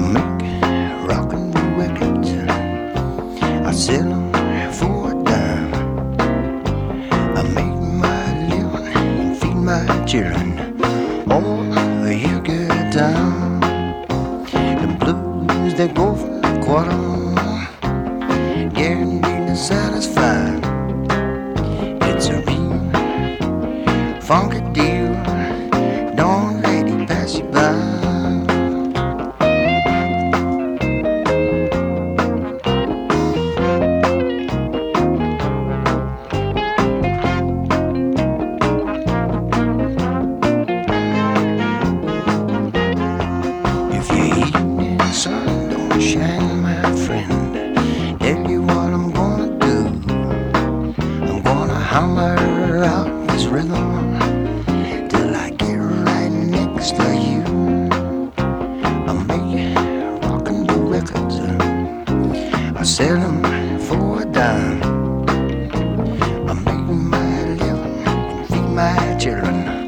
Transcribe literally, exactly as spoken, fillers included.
make rockin' records, I sell them for a dime. I make my living and feed my children all a year good time. The blues that go for a quarter, guaranteed to satisfy. It's a real funky deal, don't let it pass you by. Sun don't shine, my friend. Tell you what I'm gonna do. I'm gonna hammer out this rhythm till I get right next to you. I make rockin' records, I sell them for a dime. I make my living and feed my children